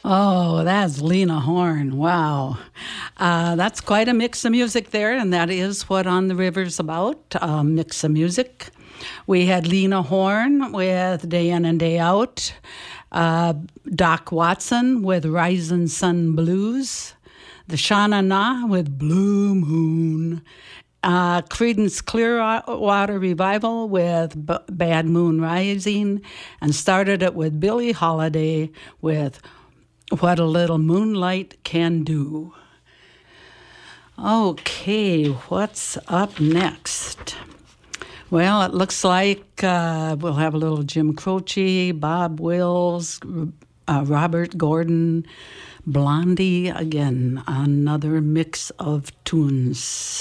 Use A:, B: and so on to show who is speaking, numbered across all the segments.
A: Oh, that's Lena Horne. Wow. That's quite a mix of music there, and that is what On the River's about, a mix of music. We had Lena Horne with Day In and Day Out, Doc Watson with Rising Sun Blues, the Shana Na with Blue Moon, Creedence Clearwater Revival with Bad Moon Rising, and started it with Billie Holiday with What a Little Moonlight Can Do. Okay, what's up next? Well, it looks like we'll have a little Jim Croce, Bob Wills, Robert Gordon, Blondie again, another mix of tunes.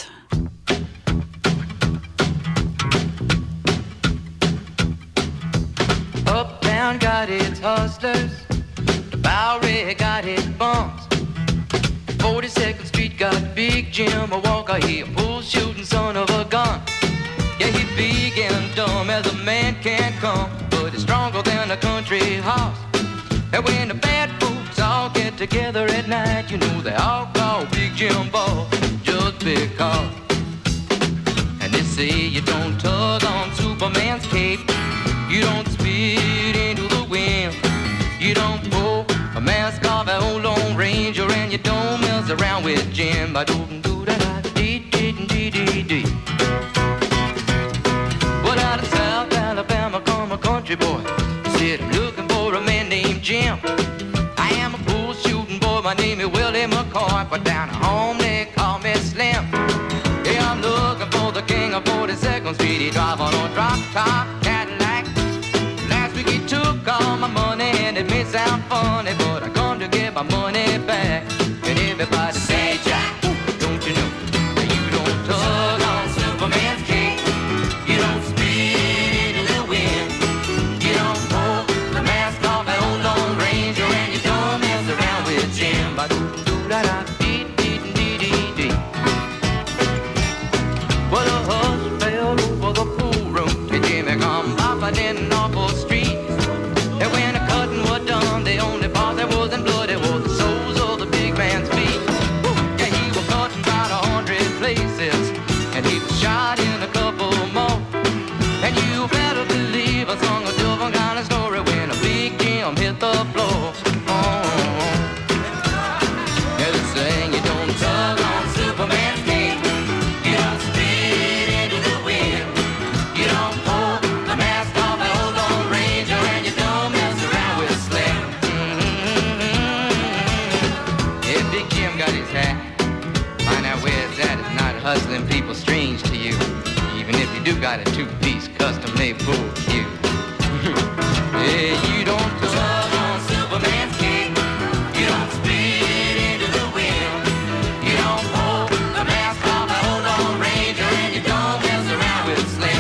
B: Uptown got its hustlers, the Bowery got its bums. 42nd Street got Big Jim, a walker, he a bull shooting son of a gun. Yeah, he big and dumb as a man can come, but he's stronger than a country horse. And when the bad folks all get together at night, you know they all call Big Jim Boss just because. And they say you don't tug on Superman's cape, you don't spit into the wind, you don't pull a mask off an old Lone Ranger, and you don't mess around with Jim. Ba-do-do-da-da-dee-dee-dee-dee-dee. Well, out of South Alabama come a country boy, said I'm looking for a man named Jim. I am a bull shooting boy, my name is Willie McCoy, but down home they call me Slim. Yeah, I'm looking for the king of 42nd Street, he drive on a drop-top Cadillac. Last week he took all my money, and it may sound funny, but I come to get my money back. And everybody say, Jack, don't you know that you don't tug on Superman's cape, you don't spit into the wind, you don't pull the mask off an old Lone Ranger, and you don't mess around with Jim. Ba-do-do-da-da-dee-dee-dee-dee. Well, the hush fell over the pool room, and Jimmy come popping in off the street. And when the cutting was done, the only part that wasn't blood, it was the soles of the big man's feet. Yeah, he was cutting about 100 places, and he was shot in a couple more. And you better believe I sung a different kind of story when a Big Jim hit the floor. Oh. Yeah, they saying you don't tug on Superman's cape, you don't spit into the wind, you don't pull the mask off an old Lone Ranger, and you don't mess around with Slim. Yeah, Big Jim got his hat. Find out where it's at. It's not hustling people strange to you, even if you do got a two-piece custom-made bull cue. Yeah, you don't tug on Superman's cape, you don't spit into the wind, you don't pull the mask off an old Lone Ranger, and you don't mess around with Slim.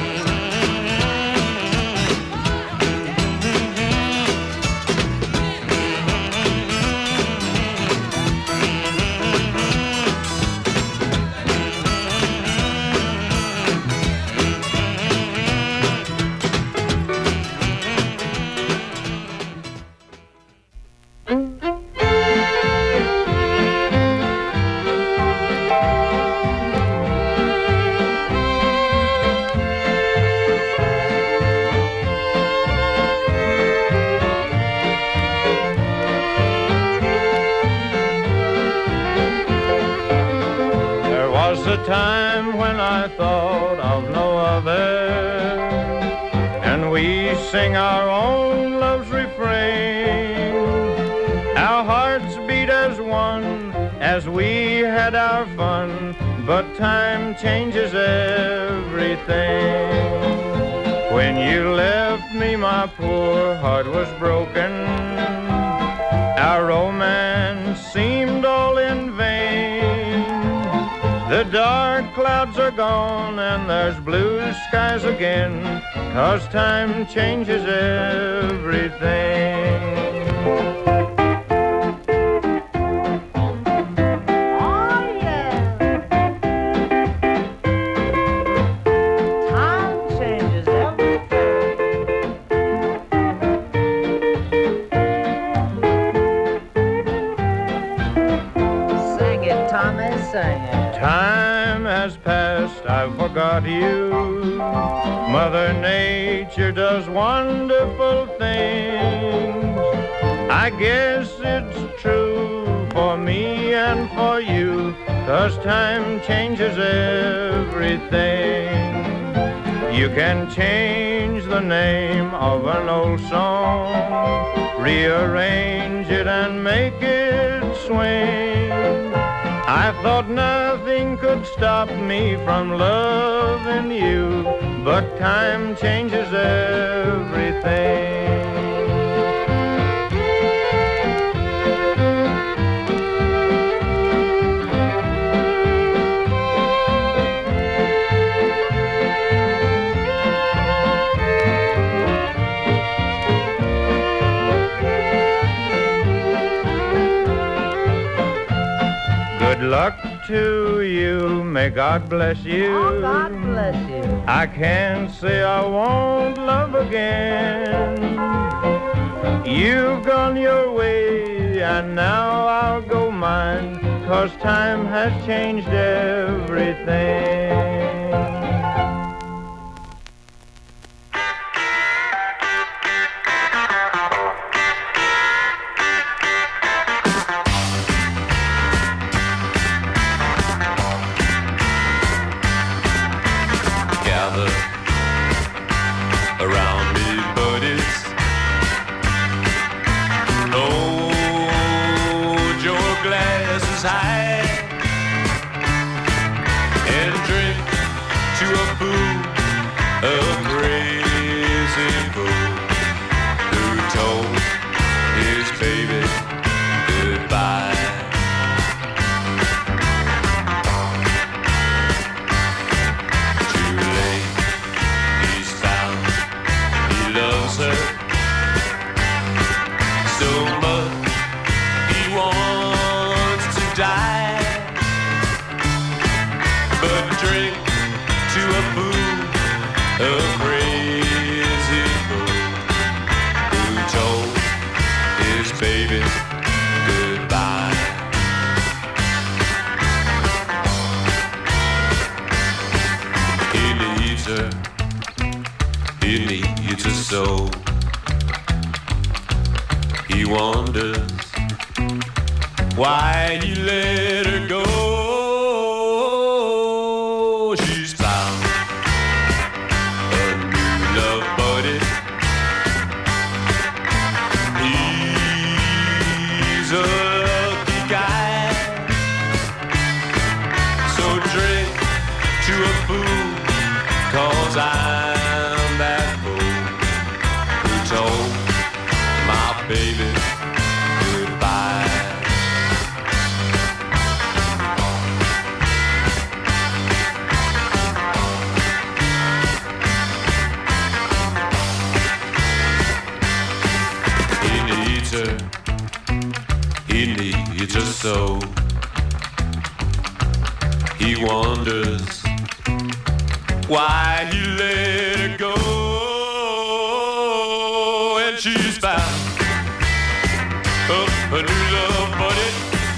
C: There was a time when I thought of no other, and we sing our own love's refrain. Our hearts beat as one as we had our fun, but time changes everything. When you left me, my poor heart was broken. Our romance seemed all in vain. The dark clouds are gone and there's blue skies again, 'cause time changes everything. forgot you. Mother Nature does wonderful things. I guess it's true for me and for you, 'cause time changes everything. You can change the name of an old song, rearrange it and make it swing. I thought nothing could stop me from loving you, but time changes everything. Good luck to you, may God bless you.
D: Oh, God bless you.
C: I can't say I won't love again. You've gone your way and now I'll go mine, 'cause time has changed everything.
E: Around me, buddies. Hold your glasses high and drink to a fool, a crazy fool who told his baby goodbye. Too late, he's found he loves her so much he wants to die, but drink to a fool, a crazy fool who told his baby goodbye. He needs her, he needs her soul. He wonders why he let her go. She's found a new love buddy. He's a lucky guy. So drink to a fool, 'cause I'm that fool who told my baby goodbye. He needs her, he needs her so. He wonders why he let her go. And she's found a new love buddy,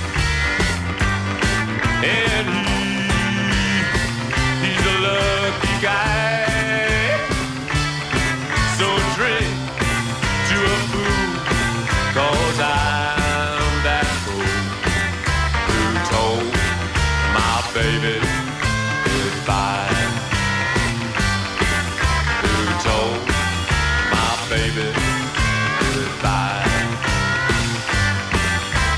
E: and he's a lucky guy. So drink to a fool, 'cause I'm that fool who told my baby goodbye. Who told my baby goodbye.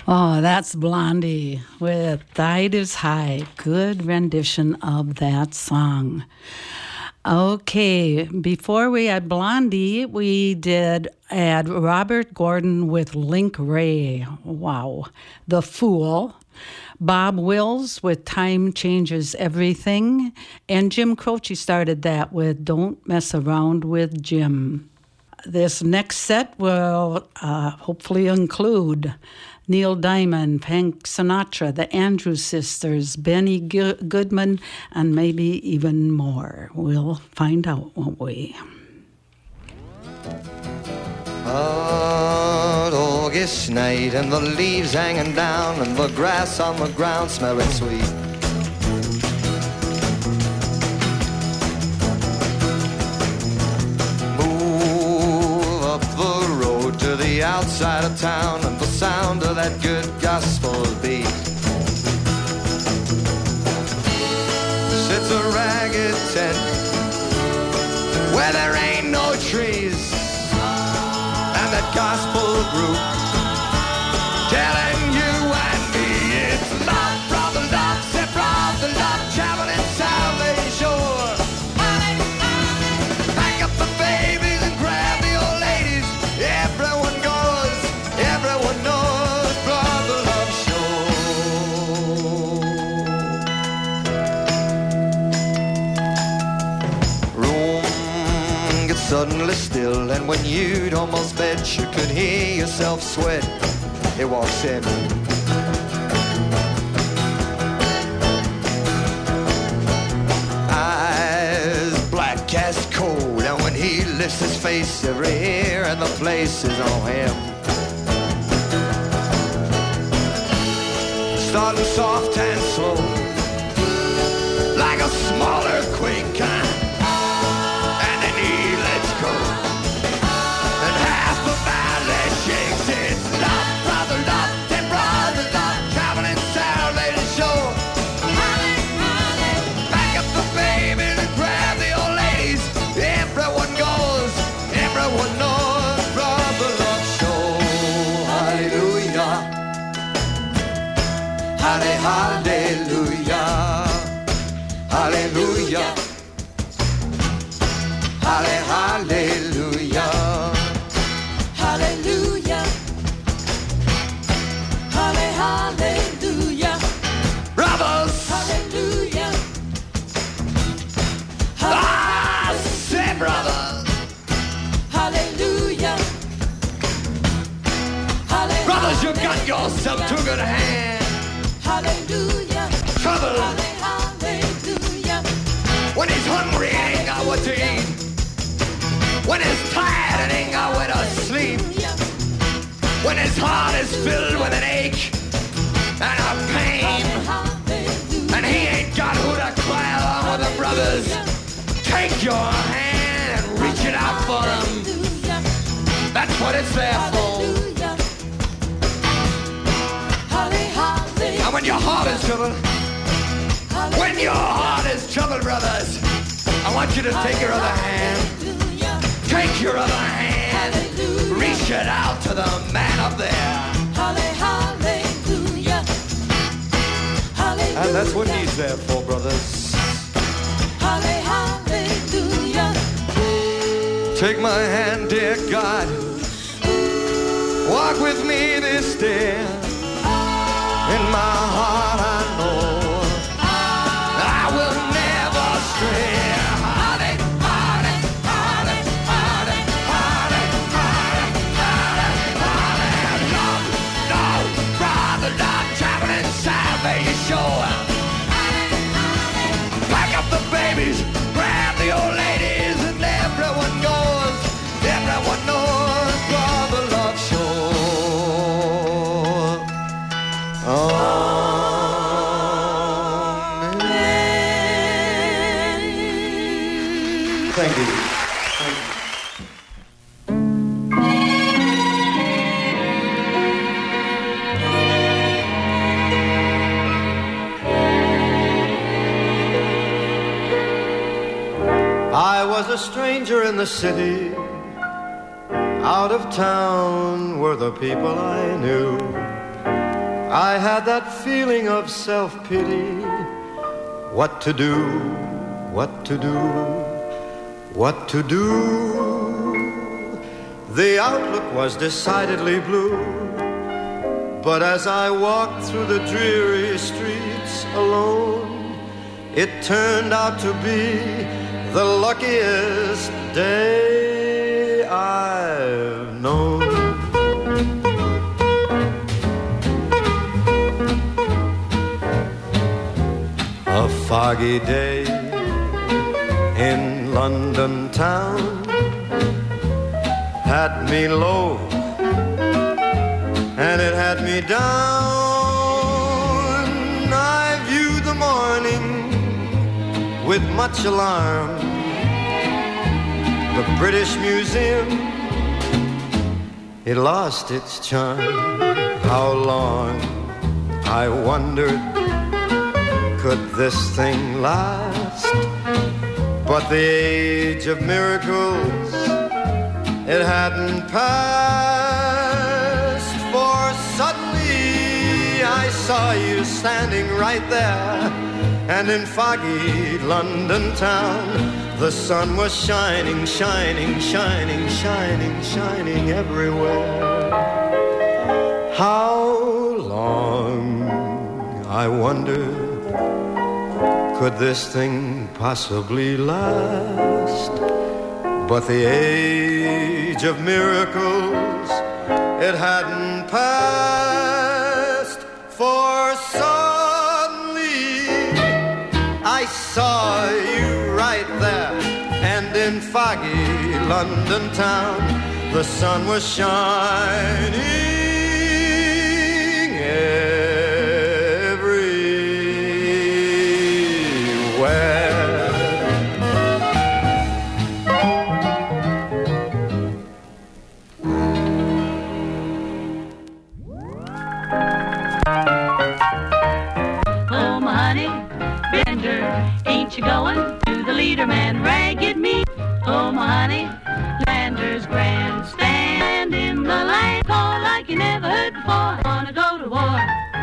A: Oh, that's Blondie with Tide is High. Good rendition of that song. Okay, before we had Blondie, we did add Robert Gordon with Link Ray. Wow. The Fool. Bob Wills with Time Changes Everything. And Jim Croce started that with Don't Mess Around with Jim. This next set will hopefully include Neil Diamond, Frank Sinatra, the Andrews Sisters, Benny Goodman, and maybe even more. We'll find out, won't we?
D: Hot August night and the leaves hanging down and the grass on the ground smelling sweet. Move up the road to the outside of town and the sound of that good gospel beat. Sits a ragged tent where there ain't no trees. That gospel group telling you and me it's love, brother, love, step brother, love, traveling Salvation Shore. Pack up the babies and grab the old ladies. Everyone goes, everyone knows, brother, love shore. Room gets suddenly still, and when you'd almost bet you could hear yourself sweat, he walks in. Eyes black as coal, and when he lifts his face, every hair in the place is on him. Starting soft and slow, like a small earthquake kind. Hallelujah, hallelujah, hallelujah,
F: hallelujah, hallelujah,
D: brothers,
F: hallelujah,
D: ah, say brothers,
F: hallelujah, hallelujah,
D: brothers, you got yourself too good a hand.
F: Hallelujah.
D: Trouble.
F: Hallelujah.
D: When he's hungry and ain't got what to eat. When he's tired and ain't got where to sleep. When his heart is filled with an ache and a pain. And he ain't got who to cry along with the brothers. Take your hand and reach it out for them. That's what it's there for. And when your heart is troubled, when your heart is troubled, brothers, I want you to take your other hand. Take your other hand. Reach it out to the man up there. And that's what he's there for, brothers. Take my hand, dear God. Walk with me this day. In my heart I know I will never stray. Love, brother, love, traveling Salvation Shore. Pack up the babies, grab the old ladies, and everyone goes, everyone knows, brother, love shore. Thank you. I was a stranger in the city. Out of town were the people I knew.
C: I had that feeling of self-pity. What to do, what to do, what to do. The outlook was decidedly blue. But as I walked through the dreary streets alone, it turned out to be the luckiest day I've known. A foggy day in London town had me low and it had me down. I viewed the morning with much alarm. The British Museum, it lost its charm. How long, I wondered, could this thing last? But the age of miracles, it hadn't passed. For suddenly I saw you standing right there, and in foggy London town, the sun was shining, shining, shining, shining, shining everywhere. How long, I wonder, could this thing possibly last? But the age of miracles, it hadn't passed. For suddenly I saw you right there, and in foggy London town, the sun was shining
F: Ain't you going to the Leaderman Ragged Me? Oh, my honey, Landers grandstand in the land, call like you never heard before. Wanna go to war?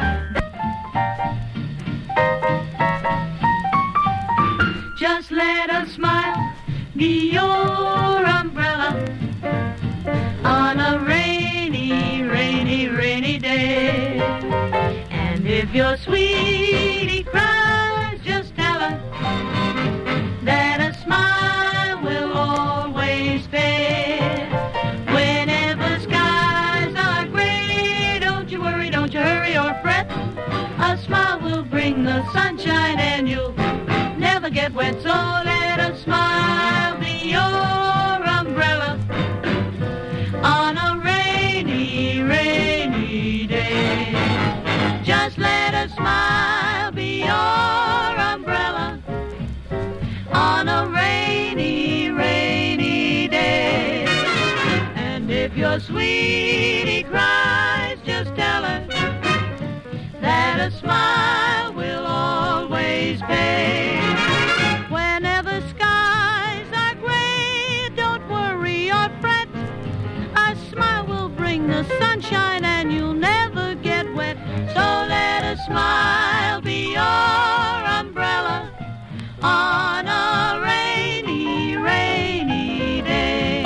F: Just let a smile be your umbrella on a rainy, rainy, rainy day. And if your sweetie cries, just tell her that a smile will always fade. Whenever skies are gray, don't you worry, don't you hurry or fret. A smile will bring the sunshine and you'll never get wet. So let a smile be your umbrella on a rainy, rainy day. Just let a smile be your umbrella on a rainy, rainy day. And if your sweetie cries, just tell her that a smile will always pay. Whenever skies are gray, don't worry or fret. A smile will bring the sunshine and you'll never get wet. So let a smile be your umbrella on a rainy, rainy day.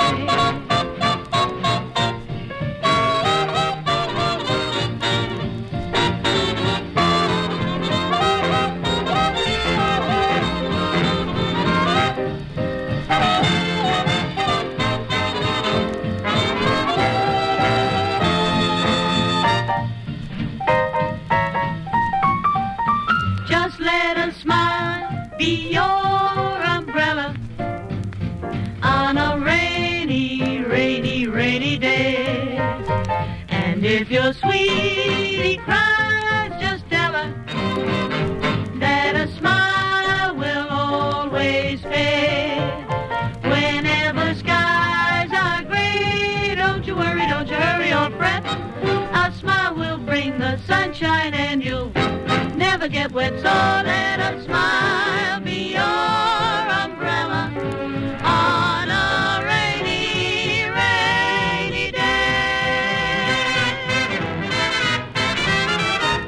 F: Just let a smile be your umbrella on a rainy, rainy, rainy day. And if your sweetie cries, just tell her that a smile will always fade. Whenever skies are gray, don't you worry, don't you hurry or fret. A smile will bring the sunshine and you'll never get wet. So let a smile be your umbrella on a rainy, rainy day.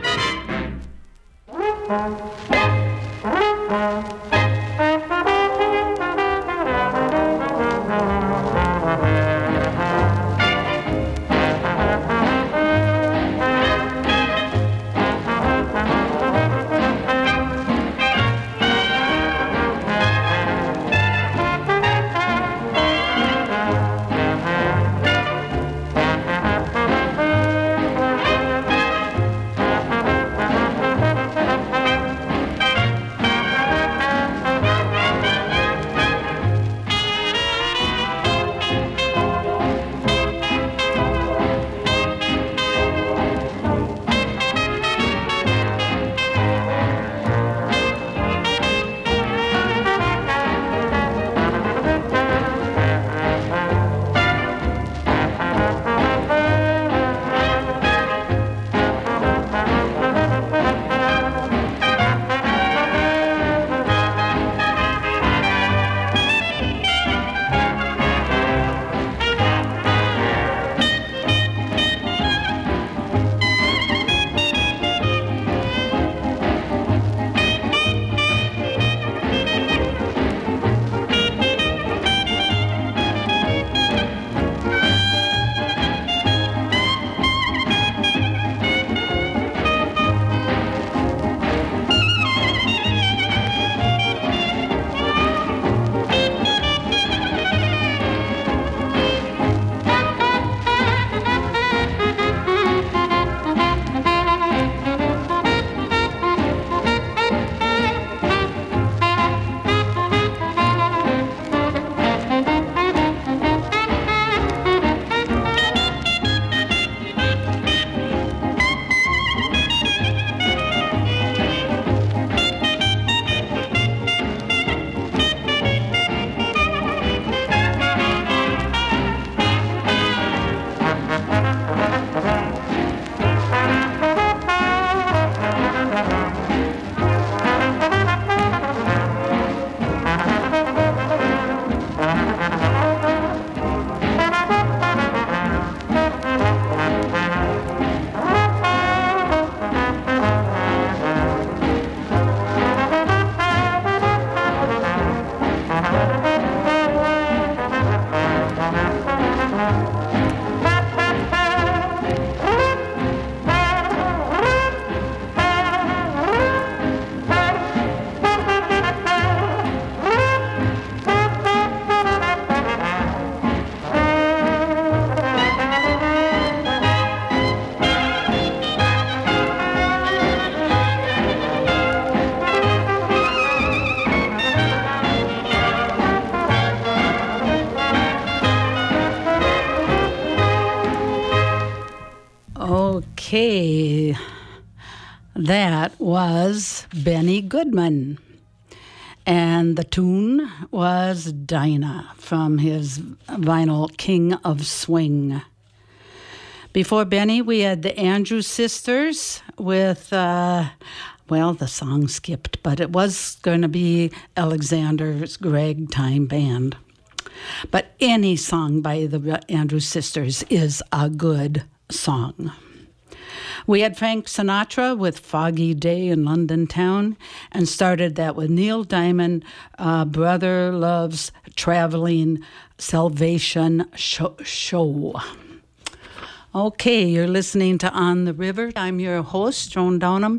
A: Okay, that was Benny Goodman. And the tune was Dinah from his vinyl King of Swing. Before Benny, we had the Andrews Sisters with, the song skipped, but it was going to be Alexander's Greg Time Band. But any song by the Andrews Sisters is a good song. We had Frank Sinatra with Foggy Day in London Town and started that with Neil Diamond, Brother Love's Traveling Salvation Show. Okay, you're listening to On the River. I'm your host, Joan Downham.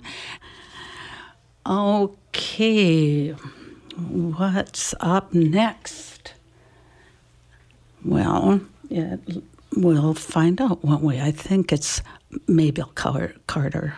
A: Okay, what's up next? Well, we'll find out, won't we? I think it's Mabel Carter.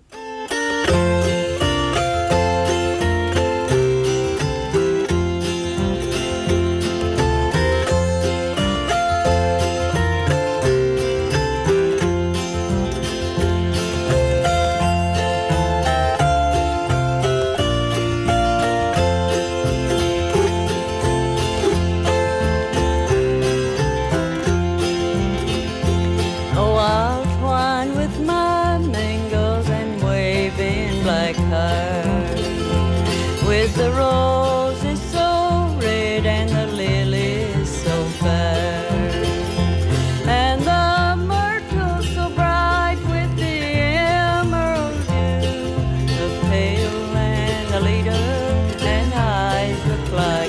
G: The rose is so red and the lily is so fair, and the myrtle so bright with the emerald dew, the pale and the leader and eyes look like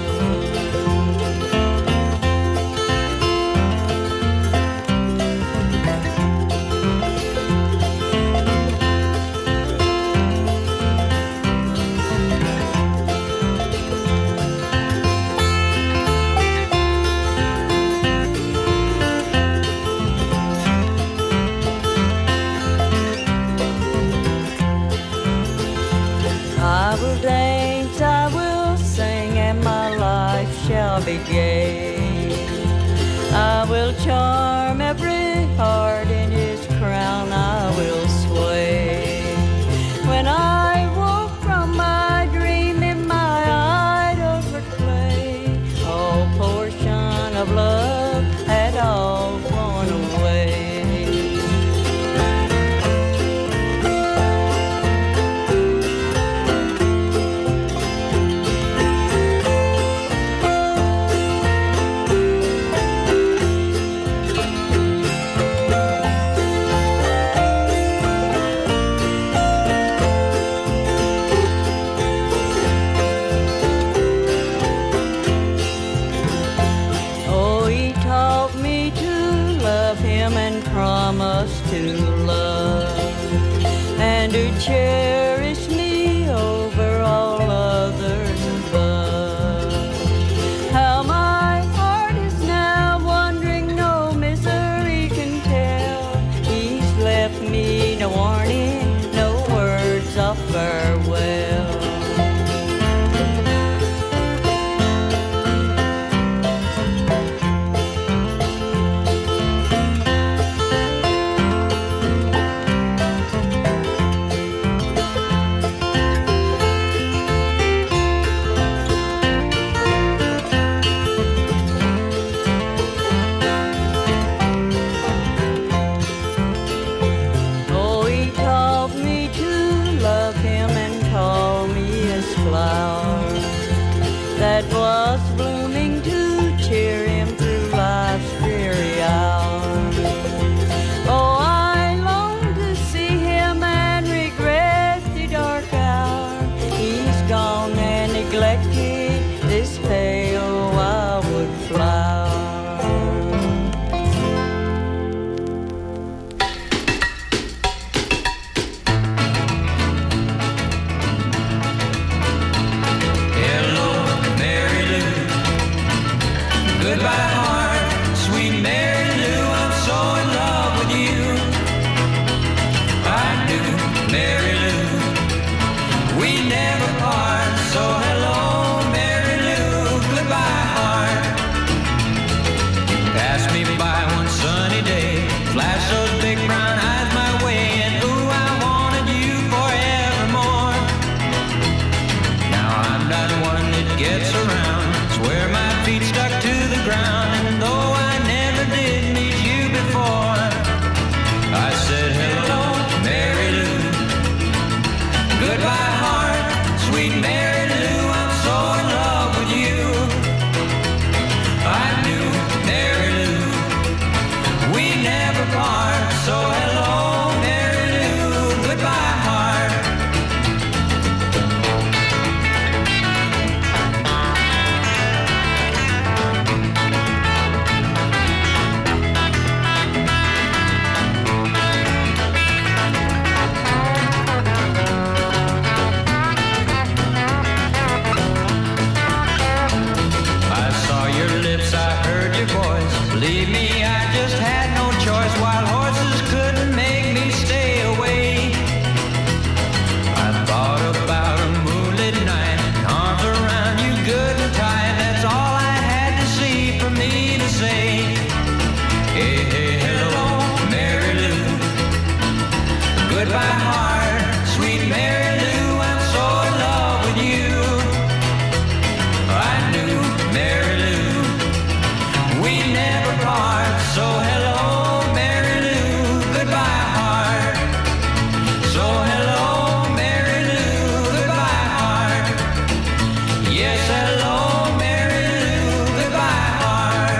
G: be gay. I will charm every heart in his crown. I will sway. When I woke from my dream in my idols were clay, all portion of love had all gone away. Promise to love and to cherish me over all others above. How my heart is now wandering, no misery can tell. He's left me no warning, no words of farewell. That was blooming to cheer him through life's dreary hour. Oh, I long to see him and regret the dark hour. He's gone and neglected this pale wildwood flower.
B: Goodbye, heart, sweet Mary Lou, I'm so in love with you. I do, Mary Lou, we never part. So hello, Mary Lou, goodbye, heart. Pass me by one sunny day, flash those big brown eyes my way. lips, I heard your voice. Believe me, I just had no choice. Wild horses couldn't make me stay away. I thought about a moonlit night, arms around you good and tight. That's all I had to see for me to say. Hey, hey, hello, Mary Lou. Goodbye, heart, sweet Mary Lou. I'm so in love with you. I knew Mary Lou, we never part. So hello, Mary Lou. Goodbye, heart. So hello, Mary Lou. Goodbye, heart. Yes, hello, Mary Lou. Goodbye, heart.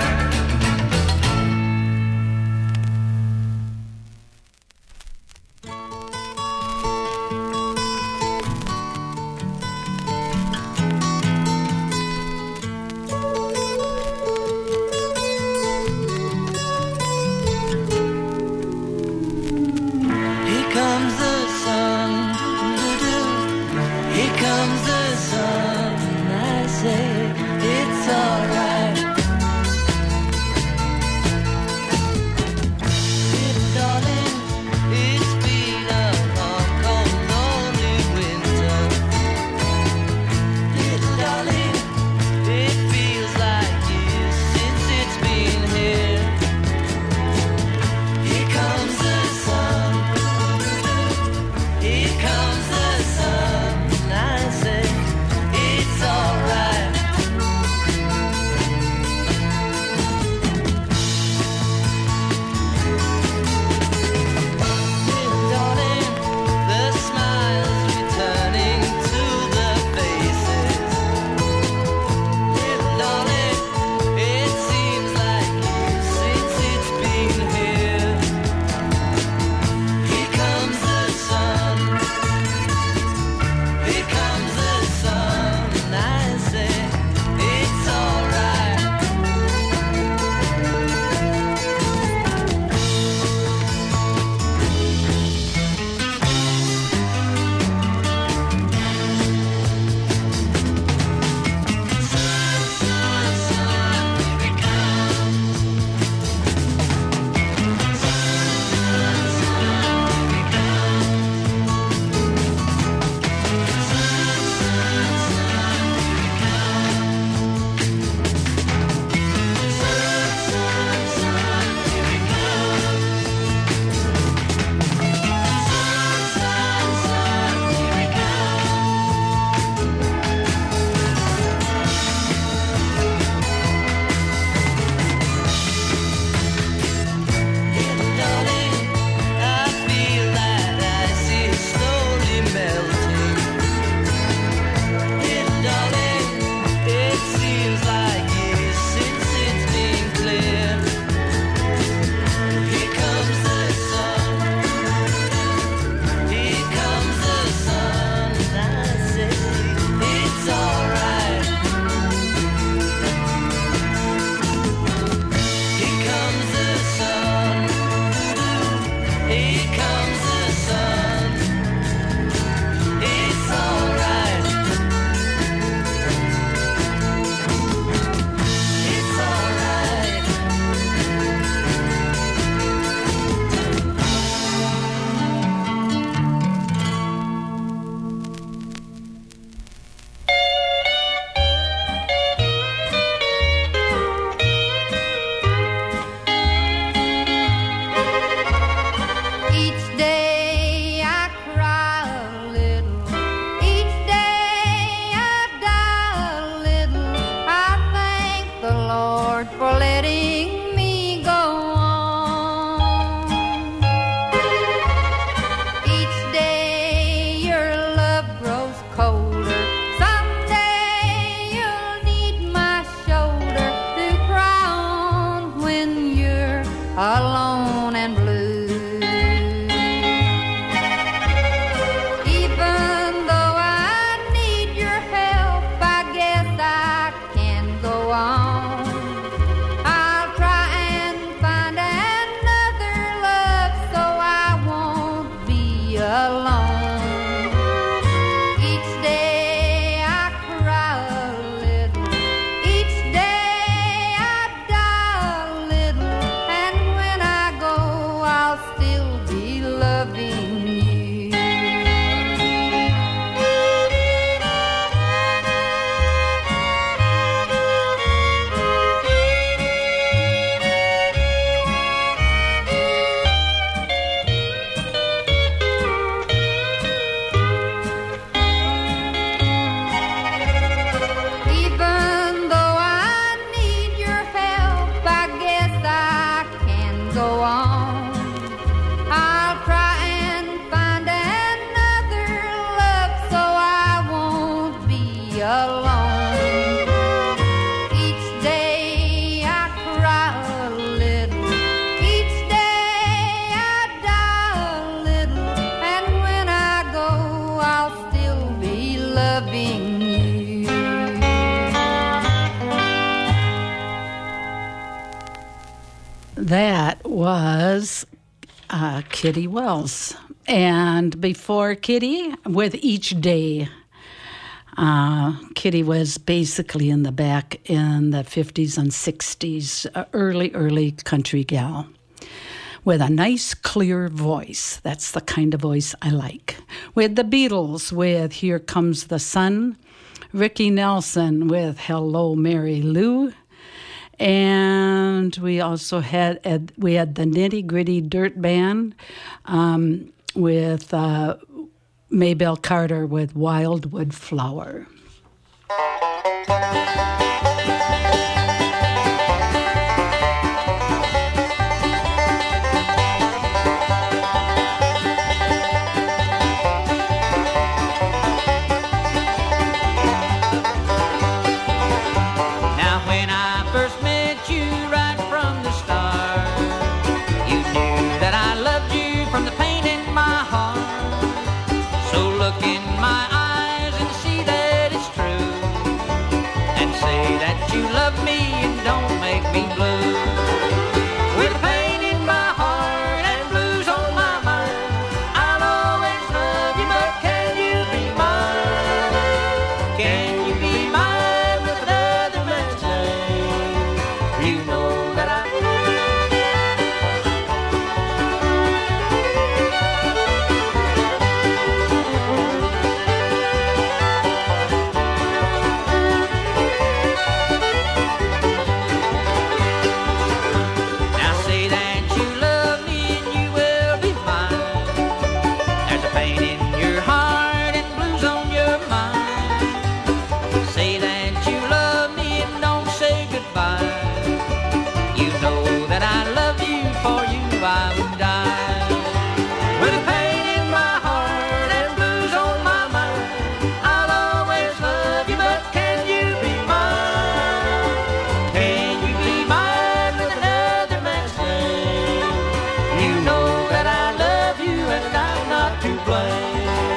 G: Here comes the sun, doo-doo. Here comes the sun. I say it's alright. Little darling, it's been a long, cold, lonely winter. Little darling, it feels like years since it's been here. Here comes the sun. Here comes the sun. I say it's alright. Little darling, the smiles returning to the faces. Little darling, it seems like years since it's been here. Here comes the sun. Here comes the sun. I say it's alright. Little darling, I feel that ice is slowly melting. Little darling, it seems like years since it's been clear. Here comes the sun. Here comes the sun. I say it's alright. Here comes the sun. Here comes the sun. It's alright. It's alright.
H: Each day I cry a little. Each day I die a little. I thank the Lord for letting me go on. Each day your love grows colder. Someday you'll need my shoulder to cry on when you're alone and blue. Even though I need your help, I guess I can go on. I'll try and find another love so I won't be alone. Each day I cry a little. Each day I
A: That was Kitty Wells. And before Kitty, with Each Day. Kitty was basically in the back in the 50s and 60s, early country gal with a nice, clear voice. That's the kind of voice I like. With the Beatles, with Here Comes the Sun, Ricky Nelson with Hello, Mary Lou, and we also had the Nitty Gritty Dirt Band with Maybelle Carter with Wildwood Flower.
I: Now when I first met you right from the start, you knew that I loved you from the pain in my heart. So look in my eyes and see that it's true, and say that you love me and don't make me blue. With pain in my heart and blues on my mind, I'll always love you, but can you be mine? Can you be mine with another man's name? You know that I Now say that you love me and you will be mine. There's a pain in your heart and blues on your mind. Say that you love me and don't say goodbye. You know that I love you, for you I would die. With a pain in my heart and blues on my mind, I'll always love you, but can you be mine? Can you be mine with another man's name? You know that I love you and I'm not to blame.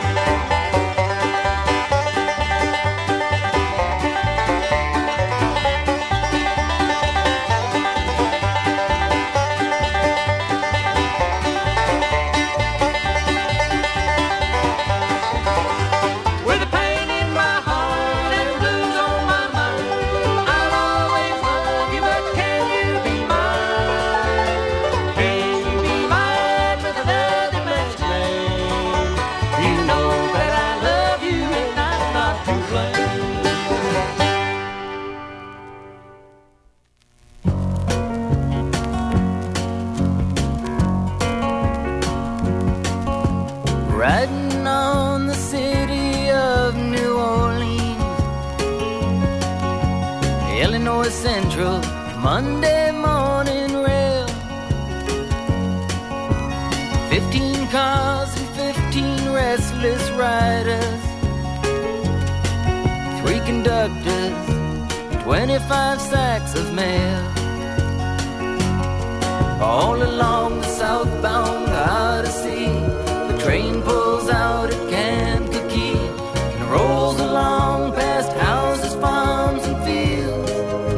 I: With a pain in my heart and blues on my mind, I'll always love you, but can you be mine? Can you be mine with another man's name? You know that I love you and I'm not to blame. Riding on the city of New Orleans, Illinois Central, Monday morning rail. 15 cars and 15 restless riders, 3 conductors, 25 sacks of mail. All along the southbound Odyssey, the train pulls out at Kankakee and rolls along past houses, farms, and fields,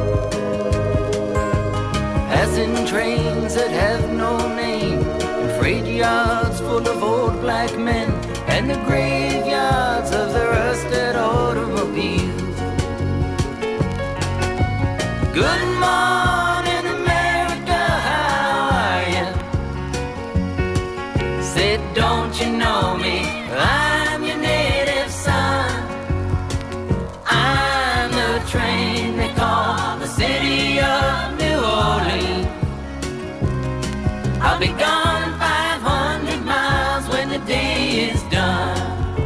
I: passing trains that have no name, and freight yards full of old black men, and the graveyards of the rusted automobiles. Good morning, America, how are you? Said, don't you know me? I'm your native son. I'm the train they call the city of New Orleans. I'll be gone 500 miles when the day is done.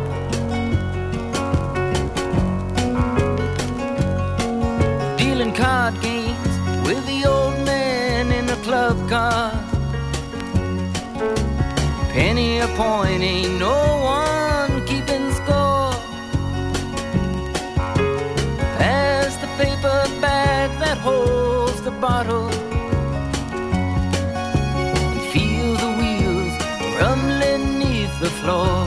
I: Dealing card games with the old man in the club car. Penny a point, ain't no one keeping score. Pass the paper bag that holds the bottle, and feel the wheels rumbling neath the floor.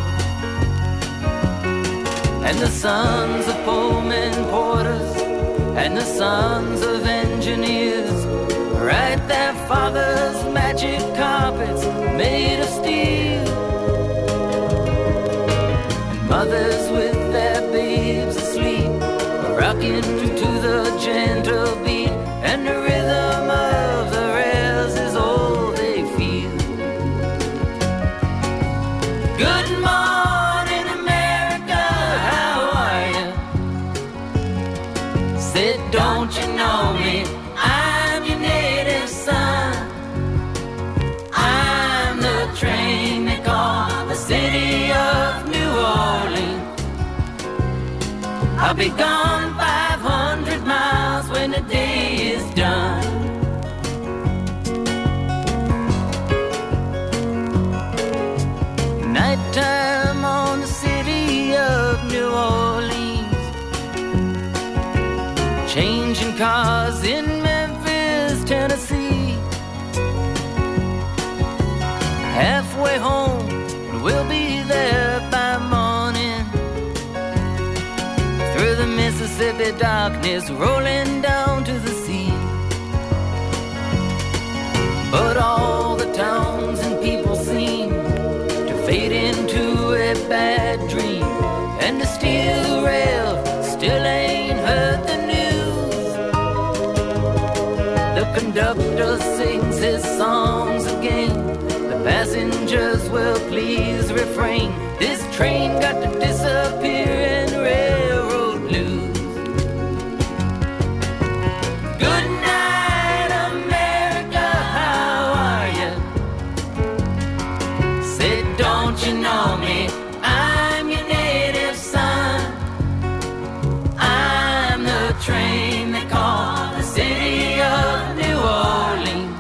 I: And the sons of Pullman porters and the sons of engineers Right there, father's magic carpets made of steel, and mothers with their babes asleep, rocking to the gentle beat, and the rhythm of the rails is all they feel. Good morning, America, how are you? Said, don't you know me? I'm your native son. I'm the train they call the city of New Orleans. I'll be gone 500 miles when the day is done. Nighttime on the city of New Orleans, changing cars in Memphis, Tennessee. Halfway home, and we'll be there by morning. Through the Mississippi darkness, rolling down to the sea. But all the towns and people seem to fade into a bad dream, and the steel rail still ain't heard the news. The conductor sings his songs again. The passengers will please refrain. This train got to disappear in railroad blues. Good night, America, how are you? Say, don't you know me? I'm your native son. I'm the train they call the city of New Orleans.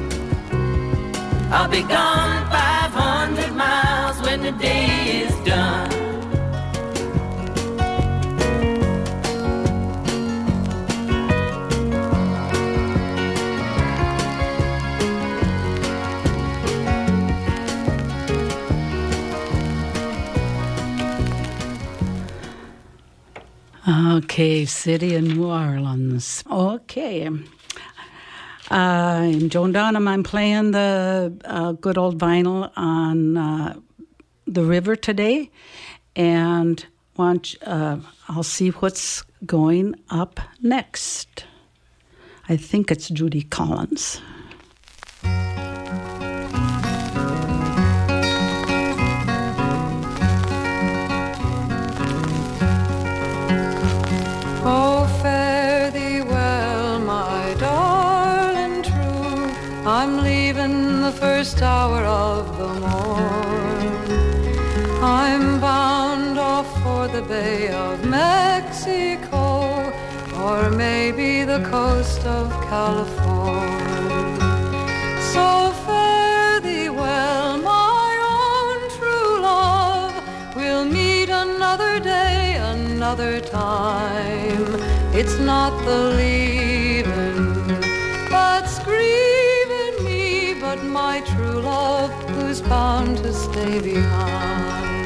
I: I'll be gone 500 miles when the day is done.
A: Okay, City of New Orleans. Okay. I'm Joan Dunham. I'm playing the good old vinyl on the river today, and I'll see what's going up next. I think it's Judy Collins.
J: Oh, fare thee well, my darling true. I'm leaving the first hour of the morn. I'm bound off for the Bay of Mexico, or maybe the coast of California. So fare thee well, my own true love. We'll meet another day, another time. It's not the leaving that's grieving me, but my true love who's bound to stay behind.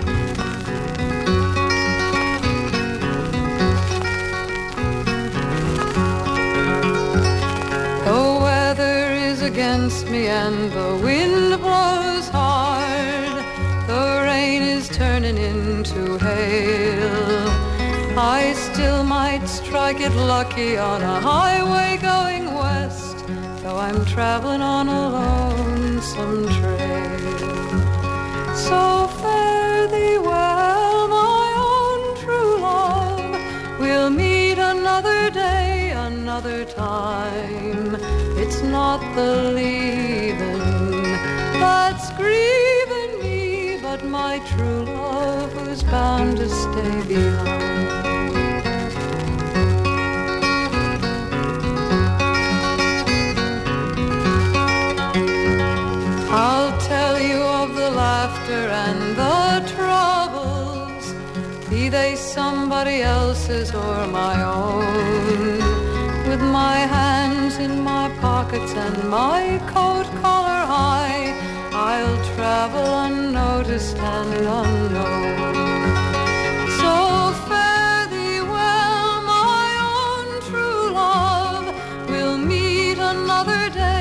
J: The weather is against me and the wind blows hard. The rain is turning into hail. I still might strike it lucky on a highway going west, though I'm traveling on a lonesome trail. So fare thee well, my own true love. We'll meet another day, another time. It's not the leaving that's grieving me, but my true love who's bound to stay behind. I'll tell you of the laughter and the troubles, be they somebody else's or my own. With my hands in my pockets and my coat collar high, I'll travel unnoticed and unknown. So fare thee well, my own true love. We'll meet another day,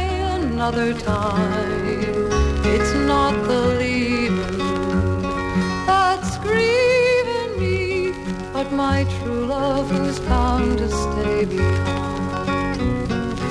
J: another time. It's not the leaving that's grieving me, but my true love who's bound to stay behind.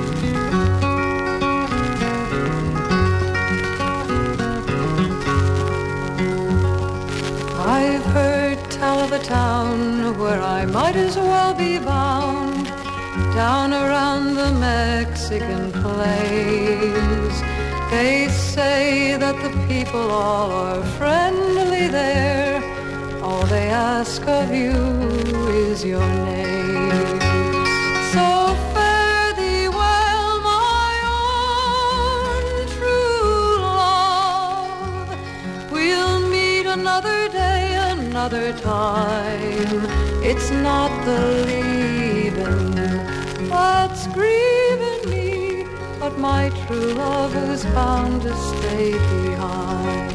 J: I've heard tell of a town where I might as well be bound, down around the Mexican plains. They say that the people all are friendly there. All they ask of you is your name. So fare thee well, my own true love. We'll meet another day, another time. It's not the leaving that's grieving me, but my true love is bound to stay behind.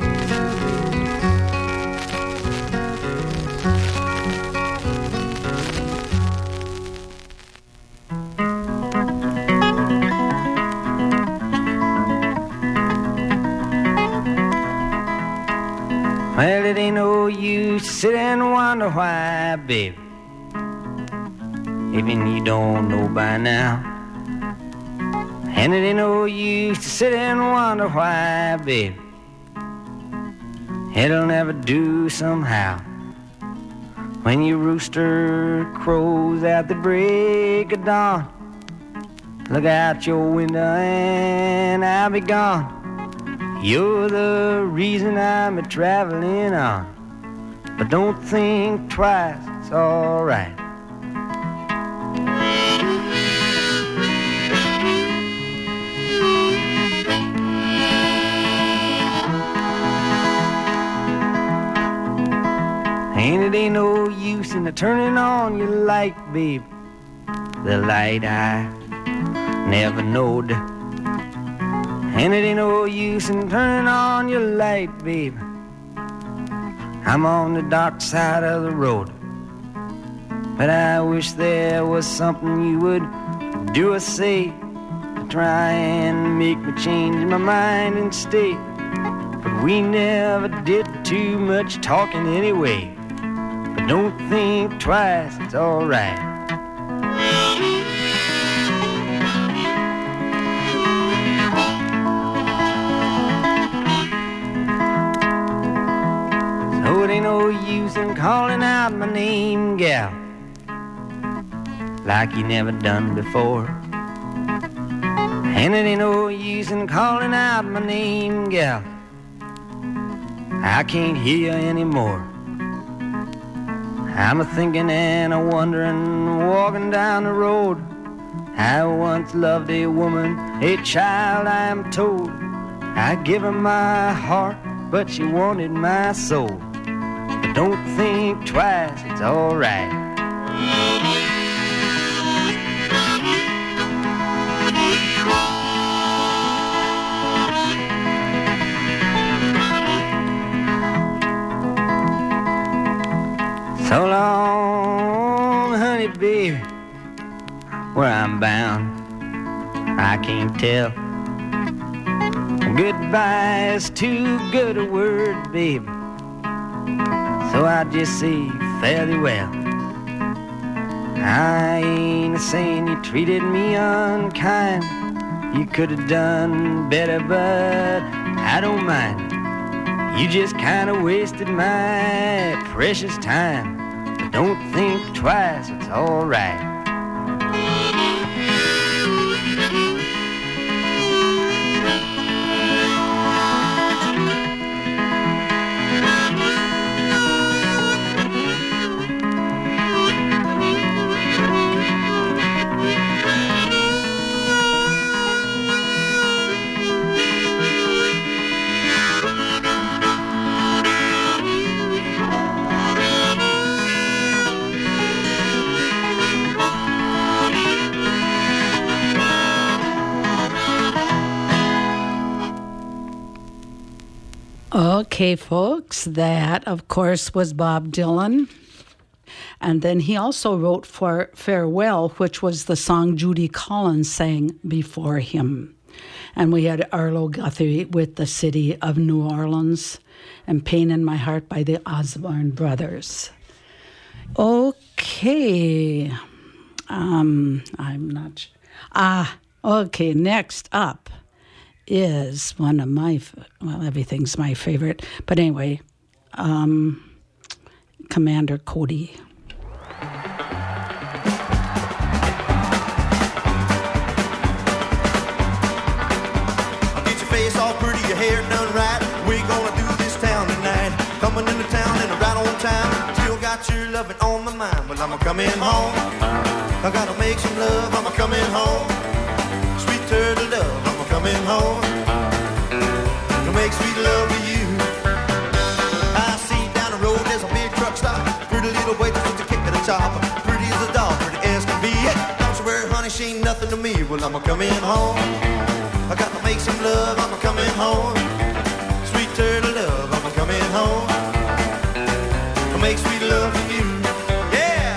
K: Well, it ain't no use to sit and wonder why, baby, even you don't know by now. And it ain't no use to sit and wonder why, baby, it'll never do somehow. When your rooster crows at the break of dawn, look out your window and I'll be gone. You're the reason I'm a-traveling on, but don't think twice, it's alright. And it ain't no use in turning on your light, babe, the light I never knowed. And it ain't no use in turning on your light, babe, I'm on the dark side of the road. But I wish there was something you would do or say to try and make me change my mind and stay. But we never did too much talking anyway. But don't think twice, it's alright. So it ain't no use in calling out my name, gal, like you never done before. And it ain't no use in calling out my name, gal, I can't hear you anymore. I'm a-thinking and a-wondering, walking down the road. I once loved a woman, a child I am told. I give her my heart, but she wanted my soul. But don't think twice, it's alright. So long, honey, baby, where I'm bound, I can't tell. Goodbye is too good a word, baby, so I just say fare thee well. I ain't saying you treated me unkind, you could have done better, but I don't mind. You just kinda wasted my precious time. But don't think twice, it's alright.
A: Okay, folks, that, of course, was Bob Dylan. And then he also wrote for Farewell, which was the song Judy Collins sang before him. And we had Arlo Guthrie with The City of New Orleans and Pain in My Heart by the Osborne Brothers. Okay. I'm not sure. Okay, next up is one of my, well, everything's my favorite. But anyway, Commander Cody.
L: All pretty, your hair done right. We're gonna do this town tonight. Coming into town and right on time. Still got your loving on my mind. Well, I'm coming home. I gotta make some love. I'm coming home. Sweet turtle love. I'm coming home. To make sweet love with you. I see down the road there's a big truck stop. Pretty little waitress with a kick at the top. Pretty as a doll, pretty as can be. Don't you worry, honey, she ain't nothing to me. Well, I'm coming home. I got to make some love, I'm coming home. Sweet turtle love, I'm coming home. I make sweet love with you. Yeah!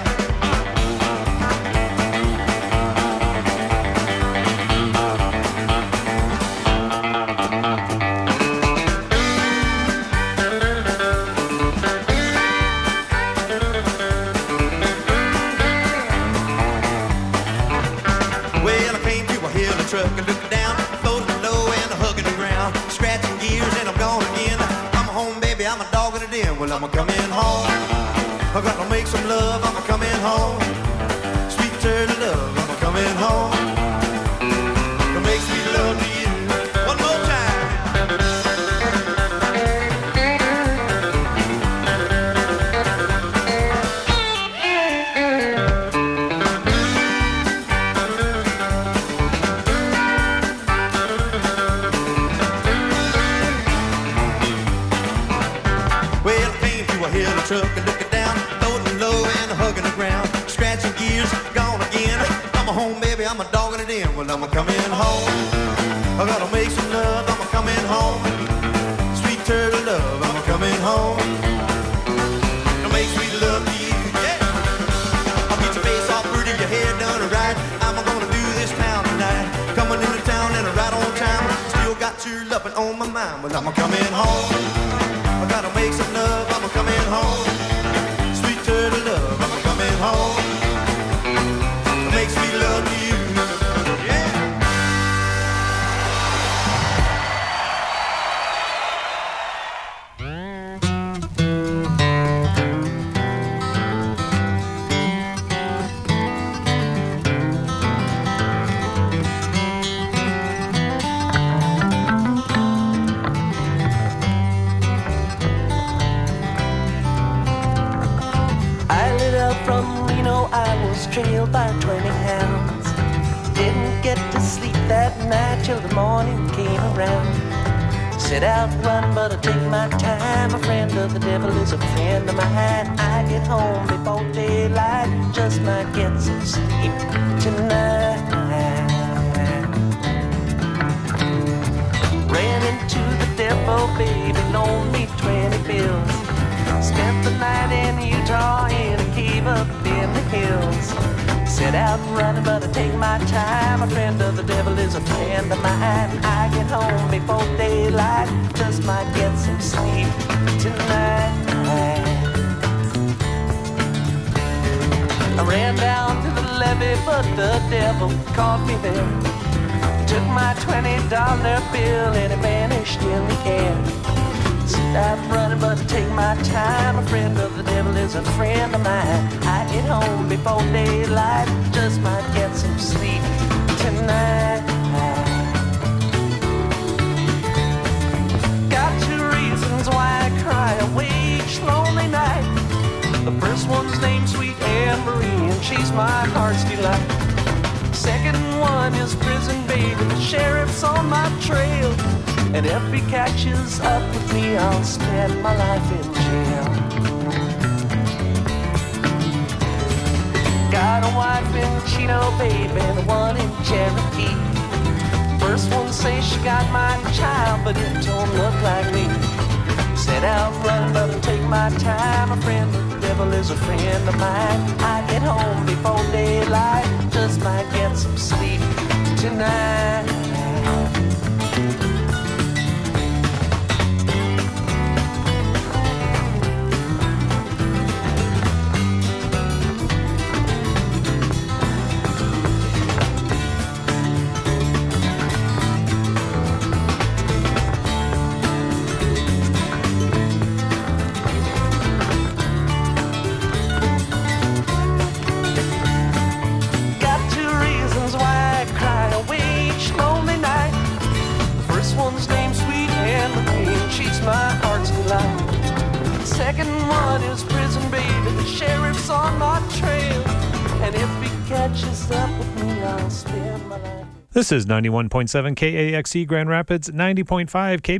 L: Well, I came to a hill and truck and looked down. Well, I'm coming home. I got to make some love. I'm coming home. Sweet turtle love. I'm coming home. To make sweet love to you. One more time. Truck and looking down, loading low and hugging the ground, scratching gears, gone again. I'm a home, baby, I'm a dogging it in. Well, I'm a coming home. I gotta make some love. I'm a coming home. Sweet turtle love. I'm a coming home. To make sweet love to you. Yeah. I'll get your face all pretty, your hair done right. I'm gonna do this town tonight. Coming into town and right on time. Still got your loving on my mind. Well, I'm a coming home. I gotta make some love, I'm coming home. Sweet turtle love, I'm coming home. Make sweet love to you.
M: Trailed by 20 hounds. Didn't get to sleep that night till the morning came around. Set out run, but I take my time. A friend of the devil is a friend of mine. I get home before daylight, just might get some sleep tonight. Ran into the devil, baby, loaned me 20 bills. Spent the night in Utah in a cave up in the hills. Set out running, but I take my time. A friend of the devil is a friend of mine. I get home before daylight, just might get some sleep tonight. I ran down to the levee, but the devil caught me there. Took my $20 bill and it vanished in the air. Set out running, but I take my time. A friend of the devil is a friend of mine. I get home before daylight, just might get some sleep tonight. Got two reasons why I cry away each lonely night. The first one's named Sweet Anne Marie, and she's my heart's delight. Second one is prison baby, the sheriff's on my trail. And if he catches up with me, I'll spend my life in jail. Got a wife in Chino, baby, and one in Cherokee. First one says she got my child, but it don't look like me. Set out running, but I take my time. A friend of the devil is a friend of mine. I get home before daylight, just might get some sleep tonight. second one is prison, baby. The sheriff's on my trail. And if he catches up with me, I'll spend my life.
N: This is 91.7 KAXE Grand Rapids, 90.5 K